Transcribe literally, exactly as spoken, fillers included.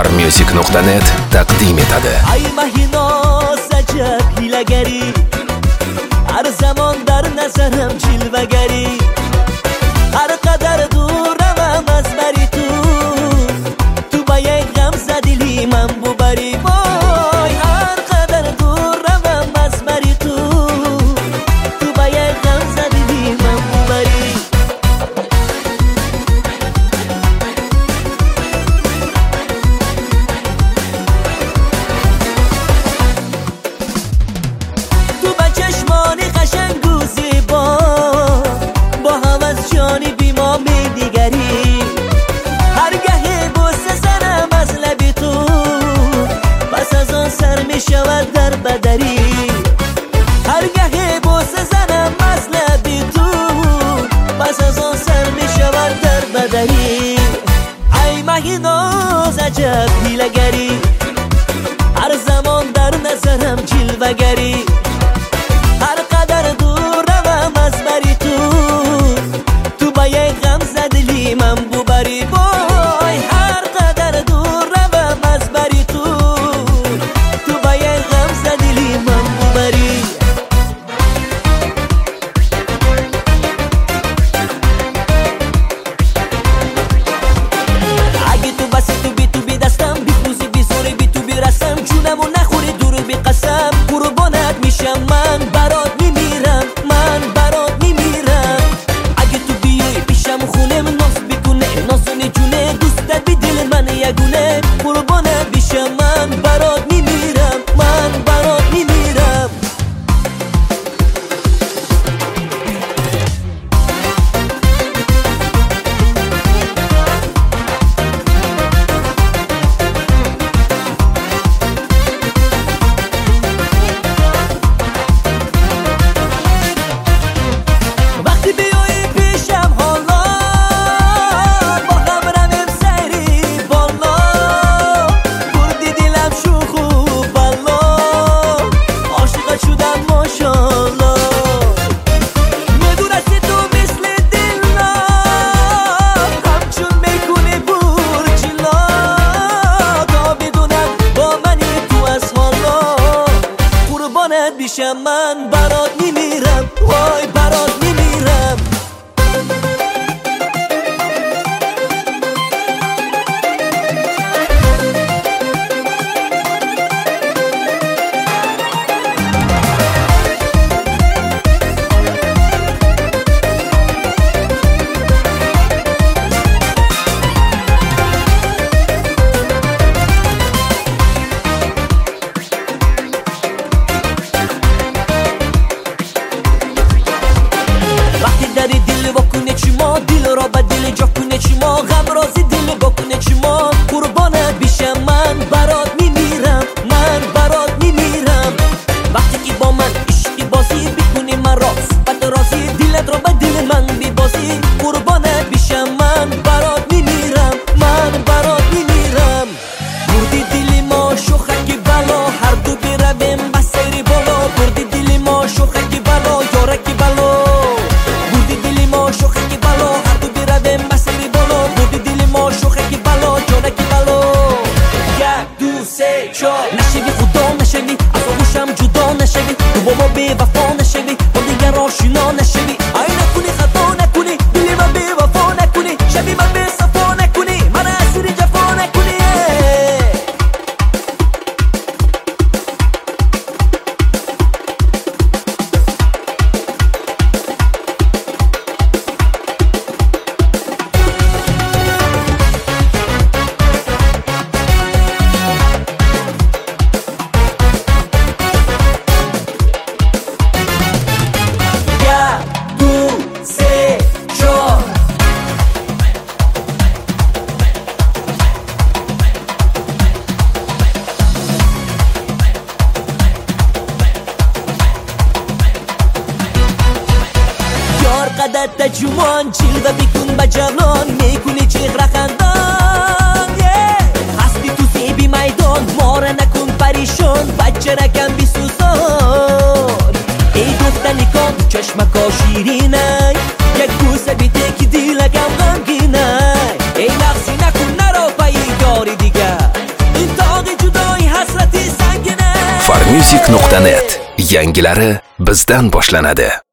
star music nuqta net taqdim etadi. Ay mahinoz ajab hilagari, har zamon dar nazarim jilvagari. Har qadar duraman az bari tu, tu bayay gam zadili man bu bari boy. Har qadar duraman az bari tu, tu bayay gam zadili man bu bari. Tu ba chashmoni qashang u zibo, با havas joni bimo medigari. har gahe bose zanam az labi tu, bas az on sar mishavad dar badari. har gahe bose zanam az labi tu, bas az on sar mishavad dar badari. ay mahinoz ajab hilagari, har zamon dar nazaram jilvagari. har qadar duraman az bari tu, tu bayay gam zadili man bu bari boy. har qadar duraman az bari tu, tu bayay gam zadili man bu bari. agi tu basi tu bi tu bi dastam, bi fuzi bi zori bi tu bi rasam, junamu nakhuri dur bi qasam. qurbanat misham man barot mimiram, man barot mimiram. agi tu biyoi bisham khunem nos bikune, nosuni june dusta bi dil man yagune. qurbanat bisham man barot mimiram, man barot mimiram. وقتی بیایی پیشم حالا، با هم رمیم سری بالا. بردی دیلم شوخ و بالا، عاشقت شدم ماشالله. میدونستی تو مثل دلا، همچون میکنی برجلا. تا بدونم با منی تو از حالا، قربانت بیشم من برات میمیرم، وای برات میمیرم. وقتی داری دل بکنه چیما، دل را به دل جا کنه چیما. غم رازی دل بکنه چیما، قربانت بیشم من برات میمیرم، من برات میمیرم. وقتی که با من عشقی بازی بکنی من راز بد رازی، دلت را به دل من بیبازی. قربانت بیشم من برات میمیرم، من برات میمیرم. بردی دل ما شوخکی بلا، هر دو برویم بسری بالا. بردی دل ما شوخکی بلا، یارکی بلا. بردی دل ما شوخکی بلا، هر دو برویم بسری بالا. بردی دل ما شوخکی بلا، یارکی بلا. یک دو سه چهار نشوی خدا نشوی، از آغوشم جدا نشوی. تو با ما بی وفا نشوی، با دیگر آشنا نشوی. ای نکنی خطا نکنی، دل من بی وفا نکنی. شبی من بی صفا نکنی، من اسیر جفا نکنی. یک دو سه چهار یار قدر تجوان جلوه بکن به جوان، میکنی چهره خندان. هستی تو زیبی میدان، ما را نکن پریشان، بچه رکم بیسوزان. ای دختر کن چشمکا شیرینه، یک بوسه بیده که دیلگم غمگینه. ای لغزی نکن نرو پایی یاری دیگه، safarmusic nuqta net. Yangilari bizdan boshlanadi.